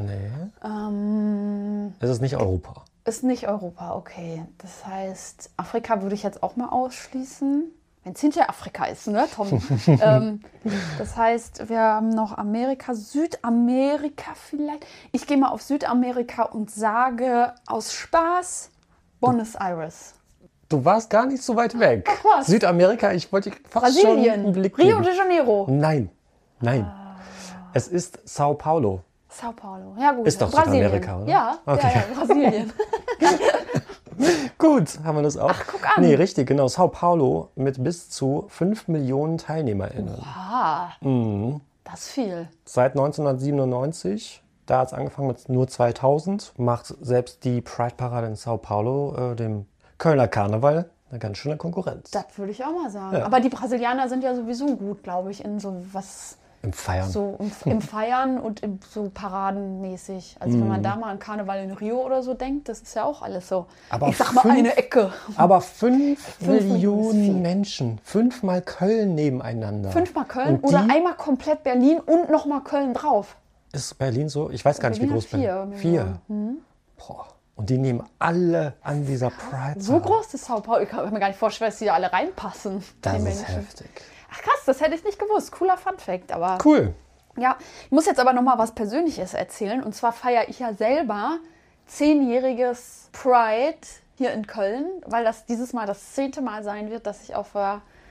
S2: Nee. Es ist nicht Europa.
S1: Ist nicht Europa, okay. Das heißt, Afrika würde ich jetzt auch mal ausschließen. Wenn es hinter Afrika ist, ne, Tom? Das heißt, wir haben noch Amerika, Südamerika vielleicht. Ich gehe mal auf Südamerika und sage aus Spaß Buenos Aires.
S2: Du warst gar nicht so weit weg.
S1: Ach was.
S2: Südamerika, ich wollte fast schon einen
S1: Brasilien.
S2: Blick
S1: Rio
S2: geben.
S1: de Janeiro.
S2: Nein. Es ist Sao Paulo.
S1: Sao Paulo. Ja gut.
S2: Ist doch
S1: Brasilien.
S2: Südamerika, oder?
S1: Ja,
S2: Okay.
S1: ja, Brasilien.
S2: Gut, haben wir das auch.
S1: Ach, guck an.
S2: Nee, richtig, genau. Sao Paulo mit bis zu 5 Millionen TeilnehmerInnen.
S1: Das ist viel.
S2: Seit 1997, da hat es angefangen mit nur 2000, macht selbst die Pride-Parade in Sao Paulo, dem Kölner Karneval, eine ganz schöne Konkurrenz.
S1: Das würde ich auch mal sagen.
S2: Ja.
S1: Aber die Brasilianer sind ja sowieso gut, glaube ich, in so was,
S2: Im Feiern.
S1: so im Feiern und so paradenmäßig. Also wenn man da mal an Karneval in Rio oder so denkt, das ist ja auch alles so.
S2: Aber
S1: ich sag mal
S2: 5
S1: eine Ecke.
S2: Aber 5
S1: Millionen ist viel.
S2: Millionen Menschen, 5-mal Köln nebeneinander.
S1: 5-mal Köln
S2: Und
S1: oder
S2: die
S1: einmal komplett Berlin und nochmal Köln drauf.
S2: ist Berlin so? Ich weiß gar nicht, wie
S1: Berlin
S2: groß
S1: hat
S2: Berlin
S1: 4
S2: 4. Boah. Und die nehmen alle an dieser Pride
S1: So groß ist Sao Paulo. Ich kann mir gar nicht vorstellen, dass die da alle reinpassen.
S2: Das
S1: die
S2: ist
S1: Menschen.
S2: heftig.
S1: Ach krass, das hätte ich nicht gewusst. Cooler Funfact, aber...
S2: Cool.
S1: Ja, ich muss jetzt aber noch mal was Persönliches erzählen. Und zwar feiere ich ja selber 10-jähriges Pride hier in Köln, weil das dieses Mal das 10. Mal sein wird, dass ich auf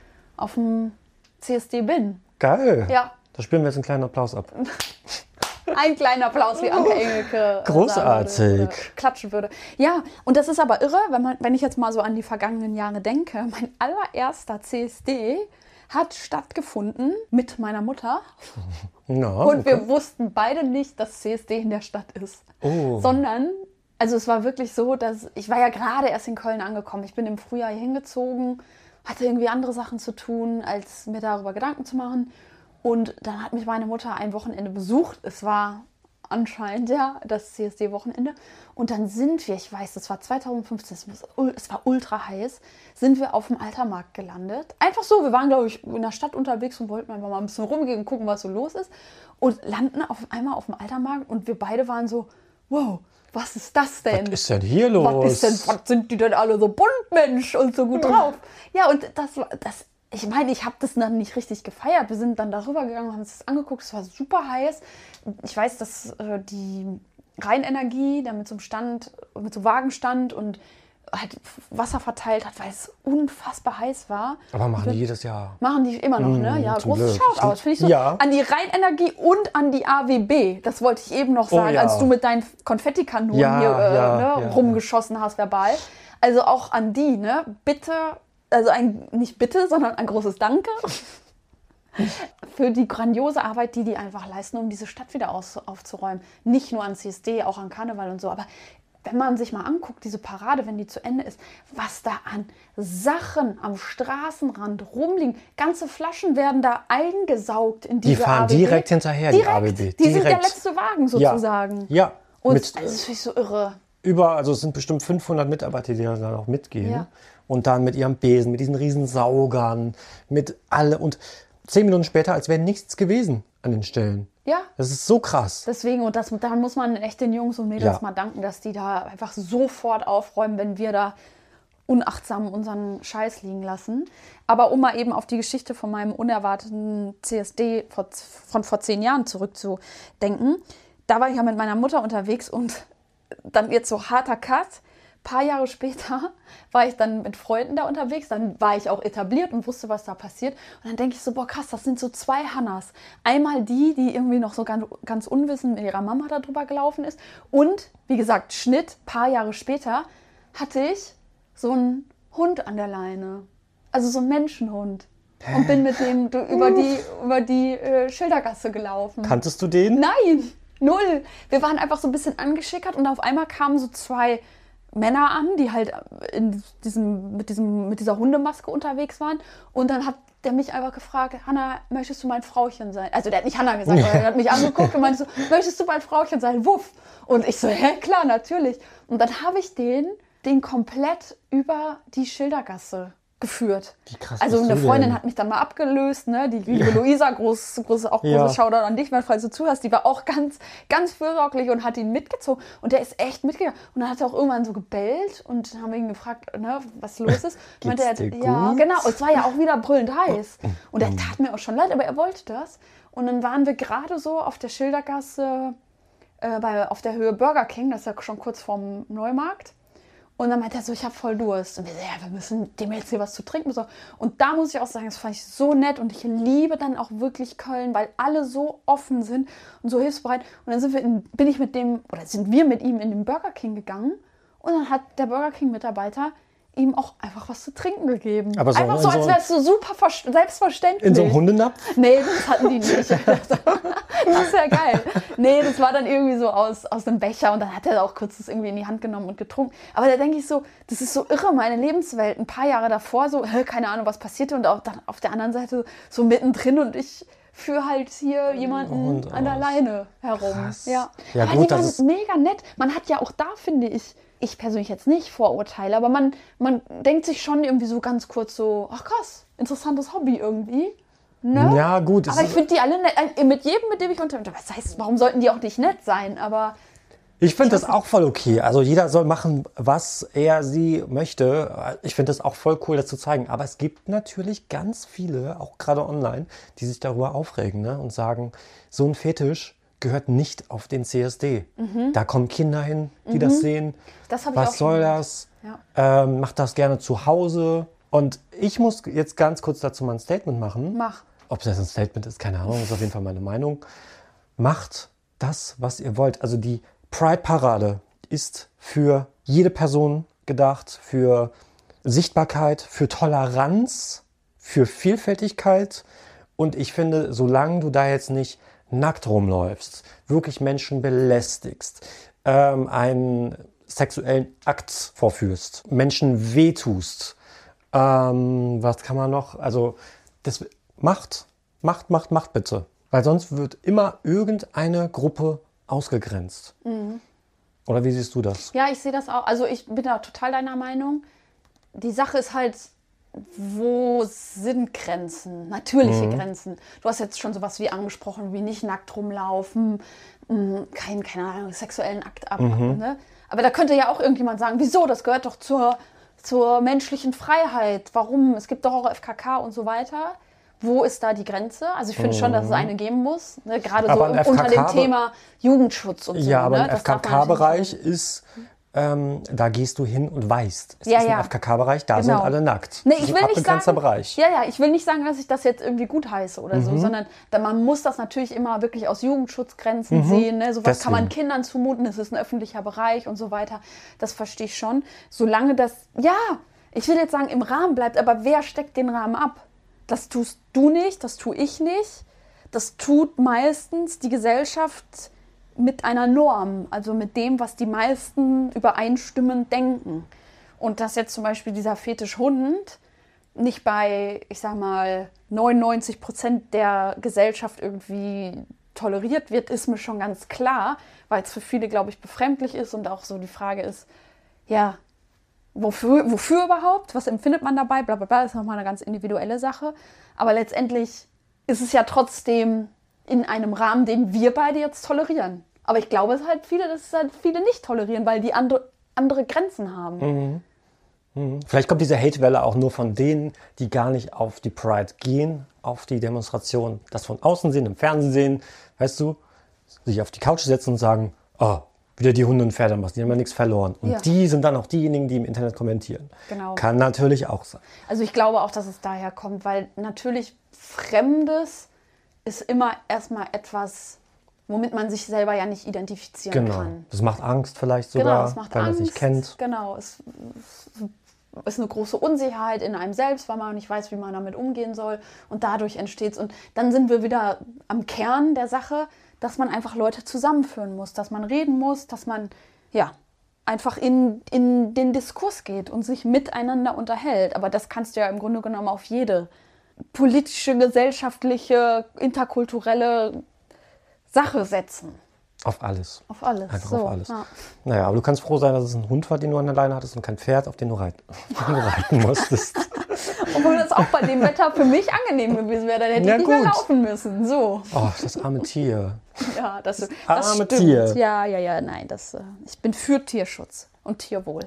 S1: dem CSD bin.
S2: Geil.
S1: Ja.
S2: Da spielen wir jetzt einen kleinen Applaus ab.
S1: Ein kleiner Applaus, wie Anke Engelke
S2: Großartig.
S1: sagen würde, oder klatschen würde. Ja, und das ist aber irre, wenn ich jetzt mal so an die vergangenen Jahre denke. Mein allererster CSD hat stattgefunden mit meiner Mutter.
S2: Na,
S1: Und wir wussten beide nicht, dass CSD in der Stadt ist.
S2: Oh.
S1: Sondern, also es war wirklich so, dass ich war ja gerade erst in Köln angekommen. Ich bin im Frühjahr hier hingezogen, hatte irgendwie andere Sachen zu tun, als mir darüber Gedanken zu machen. Und dann hat mich meine Mutter ein Wochenende besucht. Es war anscheinend ja das CSD-Wochenende. Und dann sind wir, ich weiß, das war 2015, es war ultra heiß, sind wir auf dem Altermarkt gelandet. Einfach so, wir waren, glaube ich, in der Stadt unterwegs und wollten einfach mal ein bisschen rumgehen und gucken, was so los ist. Und landen auf einmal auf dem Altermarkt und wir beide waren so, wow, was ist das denn?
S2: Was ist denn hier los?
S1: Was sind die denn alle so bunt, Mensch, und so gut drauf? Ja, und ich meine, ich habe das dann nicht richtig gefeiert. Wir sind dann darüber gegangen, haben uns das angeguckt. Es war super heiß. Ich weiß, dass die Rheinenergie da mit so einem Wagen stand und halt Wasser verteilt hat, weil es unfassbar heiß war.
S2: Aber machen die jedes Jahr.
S1: Machen die immer noch, ne? Ja,
S2: zum
S1: großes
S2: Glück.
S1: Shoutout. Finde ich so.
S2: Ja.
S1: An die Rheinenergie und an die AWB. Das wollte ich eben noch sagen,
S2: ja.
S1: als du mit deinen Konfettikanonen hier rumgeschossen hast, verbal. Also auch an die, ne? Bitte, also nicht bitte, sondern ein großes Danke für die grandiose Arbeit, die einfach leisten, um diese Stadt wieder aufzuräumen. Nicht nur an CSD, auch an Karneval und so, aber wenn man sich mal anguckt, diese Parade, wenn die zu Ende ist, was da an Sachen am Straßenrand rumliegen. Ganze Flaschen werden da eingesaugt in diese
S2: Die fahren
S1: AWB.
S2: direkt hinterher, die AWB.
S1: Die sind der letzte Wagen sozusagen.
S2: Ja.
S1: Und
S2: Mit,
S1: das finde ich so irre.
S2: also es sind bestimmt 500 Mitarbeiter, die da auch mitgehen.
S1: Ja.
S2: Und dann mit ihrem Besen, mit diesen riesen Saugern, mit alle. Und 10 Minuten später, als wäre nichts gewesen an den Stellen.
S1: Ja.
S2: Das ist so krass.
S1: Deswegen, und da muss man echt den Jungs und Mädels mal danken, dass die da einfach sofort aufräumen, wenn wir da unachtsam unseren Scheiß liegen lassen. Aber um mal eben auf die Geschichte von meinem unerwarteten CSD von vor 10 Jahren zurückzudenken, da war ich ja mit meiner Mutter unterwegs und dann jetzt so harter Cut. Paar Jahre später war ich dann mit Freunden da unterwegs, dann war ich auch etabliert und wusste, was da passiert. Und dann denke ich so, boah krass, das sind so 2 Hannas. Einmal die irgendwie noch so ganz unwissend mit ihrer Mama da drüber gelaufen ist. Und, wie gesagt, Schnitt, paar Jahre später, hatte ich so einen Hund an der Leine. Also so einen Menschenhund. Und bin mit dem über die Schildergasse gelaufen.
S2: Kanntest du den?
S1: Nein, null. Wir waren einfach so ein bisschen angeschickert und auf einmal kamen so 2 Männer an, die halt mit dieser Hundemaske unterwegs waren. Und dann hat der mich einfach gefragt, Hanna, möchtest du mein Frauchen sein? Also der hat nicht Hanna gesagt, aber er hat mich angeguckt und meinte so, möchtest du mein Frauchen sein? Wuff. Und ich so, hä, klar, natürlich. Und dann habe ich den komplett über die Schildergasse geführt.
S2: Wie krass
S1: Also
S2: bist
S1: eine
S2: du
S1: Freundin
S2: denn?
S1: hat mich dann mal abgelöst, ne? Die liebe Luisa, großes Shoutout an dich, falls du zuhörst, die war auch ganz, ganz fürsorglich und hat ihn mitgezogen und der ist echt mitgegangen und dann hat er auch irgendwann so gebellt und dann haben wir ihn gefragt, ne, was los ist. Meinte er,
S2: dir
S1: ja,
S2: gut?
S1: genau, und es war ja auch wieder brüllend heiß und er tat mir auch schon leid, aber er wollte das und dann waren wir gerade so auf der Schildergasse auf der Höhe Burger King, das ist ja schon kurz vorm Neumarkt. Und dann meinte er so, ich habe voll Durst. Und wir so, ja, wir müssen dem jetzt hier was zu trinken besorgen. Und da muss ich auch sagen, das fand ich so nett. Und ich liebe dann auch wirklich Köln, weil alle so offen sind und so hilfsbereit. Und dann sind wir mit ihm in den Burger King gegangen. Und dann hat der Burger King-Mitarbeiter ihm auch einfach was zu trinken gegeben.
S2: Aber so,
S1: einfach so, als wäre es so super selbstverständlich.
S2: In so einem Hundenapf?
S1: Nee, das hatten die nicht. Das wäre geil. Nee, das war dann irgendwie so aus einem Becher und dann hat er auch kurz das irgendwie in die Hand genommen und getrunken. Aber da denke ich so, das ist so irre, meine Lebenswelt. Ein paar Jahre davor so, keine Ahnung, was passierte und auch dann auf der anderen Seite so mittendrin und ich führe halt hier jemanden an der Leine herum.
S2: Krass.
S1: Ja,
S2: Ja,
S1: aber
S2: gut,
S1: die
S2: das
S1: waren
S2: ist
S1: mega nett. Man hat ja auch da, finde ich persönlich jetzt nicht Vorurteile, aber man denkt sich schon irgendwie so ganz kurz so, ach krass, interessantes Hobby irgendwie. Ne?
S2: Ja, gut.
S1: Aber ich finde die alle nett. Mit jedem, mit dem ich unterhalte. Was heißt, warum sollten die auch nicht nett sein? Aber
S2: Ich finde das auch voll okay. Also jeder soll machen, was er, sie möchte. Ich finde das auch voll cool, das zu zeigen. Aber es gibt natürlich ganz viele, auch gerade online, die sich darüber aufregen, ne? Und sagen, so ein Fetisch gehört nicht auf den CSD. Da kommen Kinder hin, die das sehen.
S1: das habe ich auch
S2: Was soll
S1: schon
S2: das?
S1: Ja.
S2: Macht das gerne zu Hause. Und ich muss jetzt ganz kurz dazu mal ein Statement machen.
S1: Mach.
S2: Ob das ein Statement ist, keine Ahnung, ist auf jeden Fall meine Meinung. Macht das, was ihr wollt. Also die Pride-Parade ist für jede Person gedacht, für Sichtbarkeit, für Toleranz, für Vielfältigkeit. Und ich finde, solange du da jetzt nicht nackt rumläufst, wirklich Menschen belästigst, einen sexuellen Akt vorführst, Menschen wehtust, was kann man noch? Also das macht bitte. Weil sonst wird immer irgendeine Gruppe ausgegrenzt. Oder wie siehst du das?
S1: Ja, ich sehe das auch. Also ich bin da total deiner Meinung. Die Sache ist halt, wo sind Grenzen? Natürliche Grenzen. Du hast jetzt schon sowas wie angesprochen, wie nicht nackt rumlaufen, keine Ahnung, sexuellen Akt ab. Ne? Aber da könnte ja auch irgendjemand sagen, wieso? Das gehört doch zur menschlichen Freiheit. Warum? Es gibt doch auch FKK und so weiter. Wo ist da die Grenze? Also ich finde schon, dass es eine geben muss. Ne? Gerade so unter dem Thema Jugendschutz und so.
S2: Ja, aber
S1: ne?
S2: im FKK-Bereich ist, da gehst du hin und weißt, es ist ein FKK-Bereich, da sind alle nackt.
S1: Nee,
S2: Das
S1: ich
S2: ist
S1: will
S2: ein
S1: nicht
S2: abbegrenzter
S1: sagen,
S2: Bereich.
S1: Ja, ich will nicht sagen, dass ich das jetzt irgendwie gut heiße oder so, sondern man muss das natürlich immer wirklich aus Jugendschutzgrenzen sehen. Ne? Sowas kann man Kindern zumuten, es ist ein öffentlicher Bereich und so weiter. Das verstehe ich schon. Solange das, ich will jetzt sagen, im Rahmen bleibt, aber wer steckt den Rahmen ab? Das tust du nicht, das tue ich nicht. Das tut meistens die Gesellschaft mit einer Norm, also mit dem, was die meisten übereinstimmend denken. Und dass jetzt zum Beispiel dieser Fetisch Hund nicht bei, ich sag mal, 99% der Gesellschaft irgendwie toleriert wird, ist mir schon ganz klar, weil es für viele, glaube ich, befremdlich ist und auch so die Frage ist, ja, wofür überhaupt? Was empfindet man dabei? Blablabla, ist nochmal eine ganz individuelle Sache. Aber letztendlich ist es ja trotzdem in einem Rahmen, den wir beide jetzt tolerieren. Aber ich glaube, dass es halt viele nicht tolerieren, weil die andere Grenzen haben.
S2: Vielleicht kommt diese Hate-Welle auch nur von denen, die gar nicht auf die Pride gehen, auf die Demonstration, das von außen sehen, im Fernsehen sehen, weißt du, sich auf die Couch setzen und sagen, oh, wieder die Hunde und Pferde machen, die haben ja nichts verloren. Und die sind dann auch diejenigen, die im Internet kommentieren.
S1: Genau.
S2: Kann natürlich auch sein.
S1: Also ich glaube auch, dass es daher kommt, weil natürlich Fremdes ist immer erstmal etwas, womit man sich selber ja nicht identifizieren kann.
S2: Das macht Angst vielleicht sogar,
S1: es macht
S2: weil man
S1: Angst.
S2: es nicht kennt.
S1: Genau, es ist eine große Unsicherheit in einem selbst, weil man nicht weiß, wie man damit umgehen soll. Und dadurch entsteht es. Und dann sind wir wieder am Kern der Sache, dass man einfach Leute zusammenführen muss, dass man reden muss, dass man einfach in den Diskurs geht und sich miteinander unterhält. Aber das kannst du ja im Grunde genommen auf jede politische, gesellschaftliche, interkulturelle Sache setzen.
S2: Auf alles.
S1: Auf alles.
S2: Einfach
S1: so,
S2: auf alles.
S1: Ja.
S2: Naja, aber du kannst froh sein, dass es ein Hund war, den du an der Leine hattest und kein Pferd, auf den du reiten musstest.
S1: Obwohl das auch bei dem Wetter für mich angenehm gewesen wäre, dann hätte ich nicht mehr laufen müssen. So.
S2: Oh, das arme Tier.
S1: Ja, das
S2: arme
S1: stimmt.
S2: Tier.
S1: Ja, nein, ich bin für Tierschutz und Tierwohl.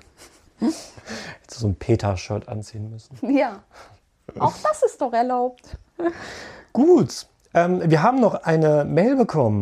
S2: Hättest du so ein Peter-Shirt anziehen müssen.
S1: Ja, auch das ist doch erlaubt.
S2: Gut, wir haben noch eine Mail bekommen.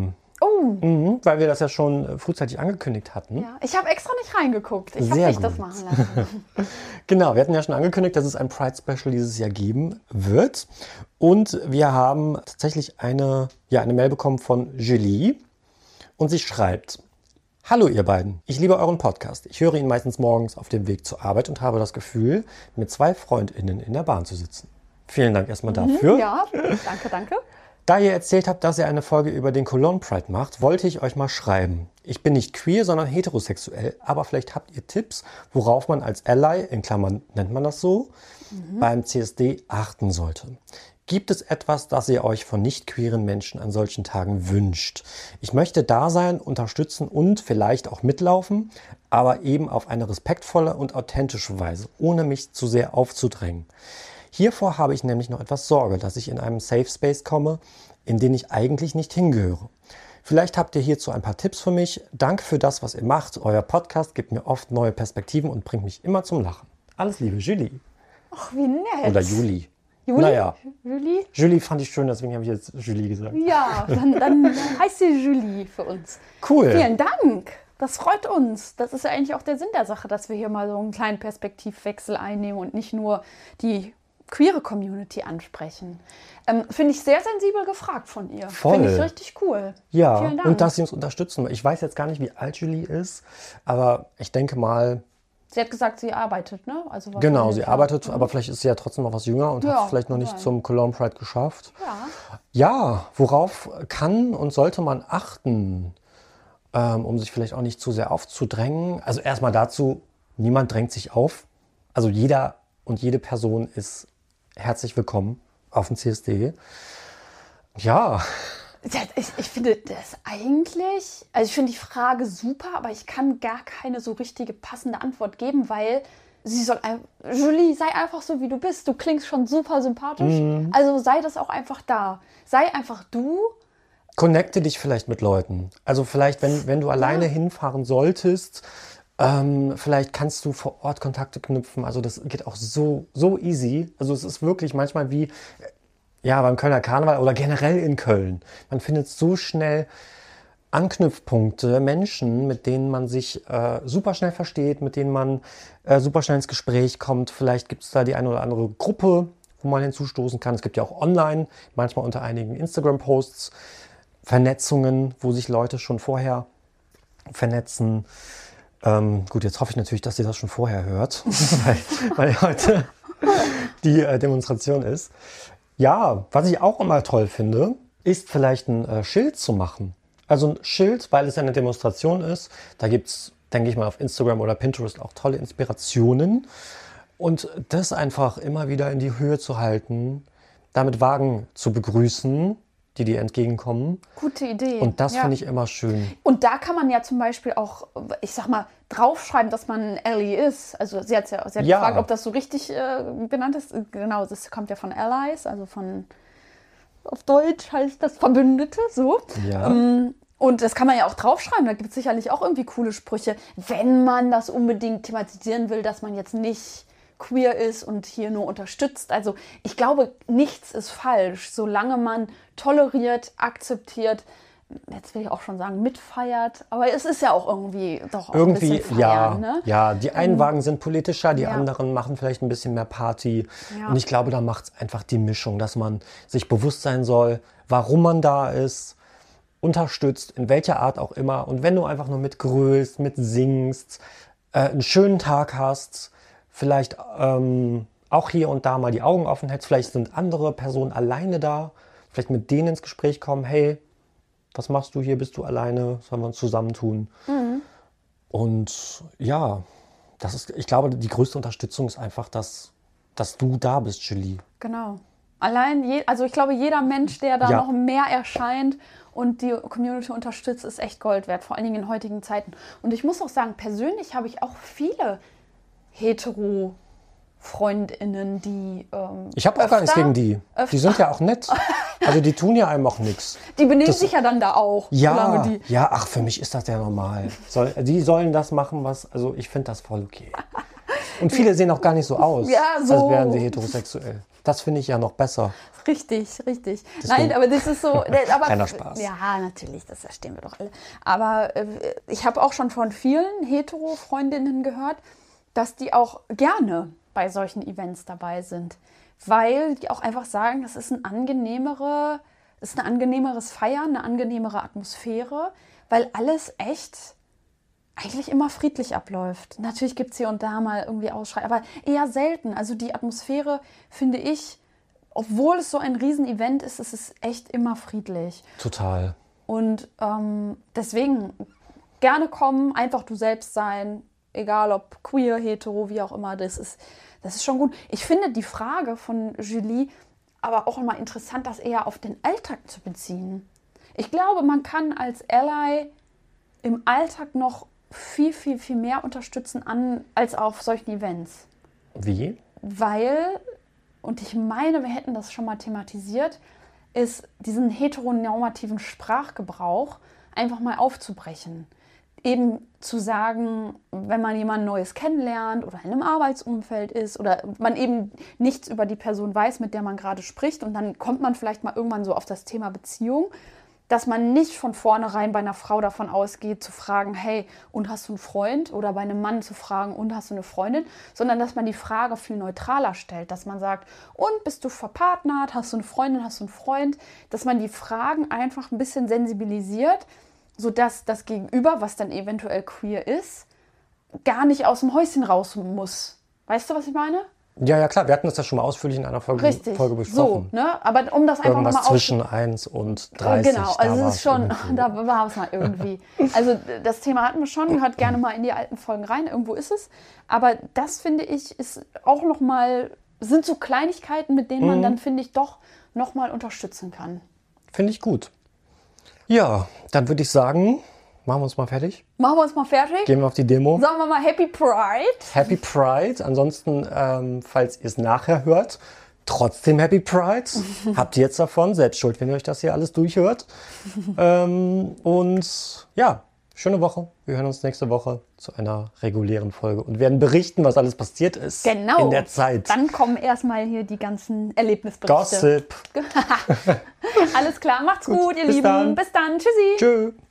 S1: Oh,
S2: weil wir das ja schon frühzeitig angekündigt hatten.
S1: ja. Ich habe extra nicht reingeguckt. Ich habe
S2: Sehr
S1: dich das
S2: gut.
S1: machen lassen.
S2: Genau, wir hatten ja schon angekündigt, dass es ein Pride-Special dieses Jahr geben wird. Und wir haben tatsächlich eine Mail bekommen von Julie. Und sie schreibt: Hallo ihr beiden, ich liebe euren Podcast. Ich höre ihn meistens morgens auf dem Weg zur Arbeit und habe das Gefühl, mit 2 FreundInnen in der Bahn zu sitzen. Vielen Dank erstmal dafür.
S1: Ja, danke.
S2: Da ihr erzählt habt, dass ihr eine Folge über den Cologne Pride macht, wollte ich euch mal schreiben. Ich bin nicht queer, sondern heterosexuell, aber vielleicht habt ihr Tipps, worauf man als Ally, in Klammern nennt man das so, beim CSD achten sollte. Gibt es etwas, das ihr euch von nicht-queeren Menschen an solchen Tagen wünscht? Ich möchte da sein, unterstützen und vielleicht auch mitlaufen, aber eben auf eine respektvolle und authentische Weise, ohne mich zu sehr aufzudrängen. Hiervor habe ich nämlich noch etwas Sorge, dass ich in einem Safe Space komme, in den ich eigentlich nicht hingehöre. Vielleicht habt ihr hierzu ein paar Tipps für mich. Danke für das, was ihr macht. Euer Podcast gibt mir oft neue Perspektiven und bringt mich immer zum Lachen. Alles Liebe, Julie.
S1: Ach, wie nett.
S2: Oder Juli.
S1: Juli?
S2: Naja,
S1: Julie?
S2: Julie fand ich schön, deswegen habe ich jetzt Julie gesagt.
S1: Ja, dann heißt sie Julie für uns.
S2: Cool.
S1: Vielen Dank. Das freut uns. Das ist ja eigentlich auch der Sinn der Sache, dass wir hier mal so einen kleinen Perspektivwechsel einnehmen und nicht nur die queere Community ansprechen. Finde ich sehr sensibel gefragt von ihr.
S2: Voll.
S1: Finde ich richtig cool.
S2: Ja,
S1: Vielen Dank.
S2: und dass sie uns unterstützen. Ich weiß jetzt gar nicht, wie alt Julie ist, aber ich denke mal,
S1: Sie hat gesagt, sie arbeitet, ne? Also
S2: genau,
S1: wahrscheinlich,
S2: sie
S1: ja.
S2: arbeitet, aber vielleicht ist sie ja trotzdem noch was jünger und
S1: Ja,
S2: hat es vielleicht noch
S1: kann
S2: nicht
S1: sein.
S2: zum Cologne Pride geschafft.
S1: Ja.
S2: Ja, worauf kann und sollte man achten, um sich vielleicht auch nicht zu sehr aufzudrängen? Also erstmal dazu, niemand drängt sich auf. Also jeder und jede Person ist herzlich willkommen auf dem CSD. Ja,
S1: Ja, ich finde das eigentlich, also ich finde die Frage super, aber ich kann gar keine so richtige passende Antwort geben, weil sie soll, Julie, sei einfach so, wie du bist. Du klingst schon super sympathisch. Also sei das auch einfach da. Sei einfach du.
S2: connecte dich vielleicht mit Leuten. Also vielleicht, wenn du alleine hinfahren solltest, vielleicht kannst du vor Ort Kontakte knüpfen. Also das geht auch so easy. Also es ist wirklich manchmal wie beim Kölner Karneval oder generell in Köln. Man findet so schnell Anknüpfpunkte, Menschen, mit denen man sich super schnell versteht, mit denen man super schnell ins Gespräch kommt. Vielleicht gibt es da die eine oder andere Gruppe, wo man hinzustoßen kann. Es gibt ja auch online, manchmal unter einigen Instagram-Posts, Vernetzungen, wo sich Leute schon vorher vernetzen. Gut, jetzt hoffe ich natürlich, dass ihr das schon vorher hört, weil heute die Demonstration ist. Ja, was ich auch immer toll finde, ist vielleicht ein Schild zu machen. Also ein Schild, weil es ja eine Demonstration ist. Da gibt es, denke ich mal, auf Instagram oder Pinterest auch tolle Inspirationen. Und das einfach immer wieder in die Höhe zu halten, damit Wagen zu begrüßen, die dir entgegenkommen.
S1: Gute Idee.
S2: Und das
S1: Ja.
S2: finde ich immer schön.
S1: Und da kann man ja zum Beispiel auch, ich sag mal, draufschreiben, dass man Ally ist. Also sie hat gefragt, ob das so richtig genannt ist. Genau, das kommt ja von Allies, also von, auf Deutsch heißt das Verbündete, so.
S2: Ja.
S1: Und das kann man ja auch draufschreiben, da gibt es sicherlich auch irgendwie coole Sprüche, wenn man das unbedingt thematisieren will, dass man jetzt nicht queer ist und hier nur unterstützt. Also ich glaube, nichts ist falsch, solange man toleriert, akzeptiert, jetzt will ich auch schon sagen, mitfeiert. Aber es ist ja auch irgendwie doch auch ein bisschen feiern, ne?
S2: Ja, die einen Wagen sind politischer, die
S1: ja.
S2: anderen machen vielleicht ein bisschen mehr Party.
S1: Ja.
S2: Und ich glaube, da macht es einfach die Mischung, dass man sich bewusst sein soll, warum man da ist, unterstützt, in welcher Art auch immer. Und wenn du einfach nur mitgrölst, mitsingst, einen schönen Tag hast, vielleicht auch hier und da mal die Augen offen hältst, vielleicht sind andere Personen alleine da, vielleicht mit denen ins Gespräch kommen, hey, was machst du hier, bist du alleine, sollen wir uns zusammentun? Und ja, das ist, ich glaube, die größte Unterstützung ist einfach, dass du da bist, Julie.
S1: Genau. Allein, also ich glaube, jeder Mensch, der da
S2: Ja.
S1: noch mehr erscheint und die Community unterstützt, ist echt Gold wert, vor allen Dingen in heutigen Zeiten. Und ich muss auch sagen, persönlich habe ich auch viele Hetero-FreundInnen, die
S2: Ich habe auch gar nichts gegen die.
S1: öfter-
S2: Die sind ja auch nett. Also die tun ja einem auch nichts.
S1: Die benehmen sich ja dann da auch.
S2: Ja,
S1: solange die,
S2: ja, ach, für mich ist das ja normal. Die sollen das machen, also ich finde das voll okay. Und viele sehen auch gar nicht so aus,
S1: Ja, so.
S2: als wären sie heterosexuell. Das finde ich ja noch besser.
S1: Richtig, richtig.
S2: Deswegen-
S1: Nein, aber das ist so. Aber,
S2: Kleiner Spaß.
S1: Ja, natürlich, das verstehen wir doch alle. Aber ich habe auch schon von vielen Hetero-Freundinnen gehört, dass die auch gerne bei solchen Events dabei sind. Weil die auch einfach sagen, es ist ein angenehmeres Feiern, eine angenehmere Atmosphäre, weil alles echt eigentlich immer friedlich abläuft. Natürlich gibt es hier und da mal irgendwie Ausschrei, aber eher selten. Also die Atmosphäre, finde ich, obwohl es so ein Riesen-Event ist, ist es echt immer friedlich.
S2: Total.
S1: Und deswegen gerne kommen, einfach du selbst sein, egal ob queer, hetero, wie auch immer, das ist schon gut. Ich finde die Frage von Julie aber auch immer interessant, das eher auf den Alltag zu beziehen. Ich glaube, man kann als Ally im Alltag noch viel, viel, viel mehr unterstützen als auf solchen Events.
S2: Wie?
S1: Weil, und ich meine, wir hätten das schon mal thematisiert, ist diesen heteronormativen Sprachgebrauch einfach mal aufzubrechen. Eben zu sagen, wenn man jemanden Neues kennenlernt oder in einem Arbeitsumfeld ist oder man eben nichts über die Person weiß, mit der man gerade spricht und dann kommt man vielleicht mal irgendwann so auf das Thema Beziehung, dass man nicht von vornherein bei einer Frau davon ausgeht, zu fragen, hey, und hast du einen Freund? Oder bei einem Mann zu fragen, und hast du eine Freundin? Sondern dass man die Frage viel neutraler stellt, dass man sagt, und bist du verpartnert? Hast du eine Freundin? Hast du einen Freund? Dass man die Fragen einfach ein bisschen sensibilisiert, sodass das Gegenüber, was dann eventuell queer ist, gar nicht aus dem Häuschen raus muss. Weißt du, was ich meine?
S2: Ja, klar. Wir hatten das ja schon mal ausführlich in einer Folge besprochen.
S1: So, ne? Aber um das einfach
S2: Irgendwas
S1: nochmal
S2: zwischen 1 und 30.
S1: Genau, also es ist schon, da war es mal irgendwie. Also das Thema hatten wir schon, hört gerne mal in die alten Folgen rein, irgendwo ist es. Aber das, finde ich, ist auch nochmal, sind so Kleinigkeiten, mit denen man dann, finde ich, doch nochmal unterstützen kann.
S2: Finde ich gut. Ja, dann würde ich sagen, machen wir uns mal fertig.
S1: Machen wir uns mal fertig.
S2: Gehen wir auf die Demo.
S1: Sagen wir mal Happy Pride.
S2: Happy Pride. Ansonsten, falls ihr es nachher hört, trotzdem Happy Pride. Habt ihr jetzt davon. Selbst schuld, wenn ihr euch das hier alles durchhört. Und ja, schöne Woche. Wir hören uns nächste Woche zu einer regulären Folge und werden berichten, was alles passiert ist
S1: Genau.
S2: in der Zeit.
S1: Dann kommen erstmal hier die ganzen Erlebnisberichte.
S2: Gossip.
S1: Alles klar, macht's gut, ihr
S2: bis
S1: Lieben.
S2: dann.
S1: Bis dann. Tschüssi.
S2: Tschö.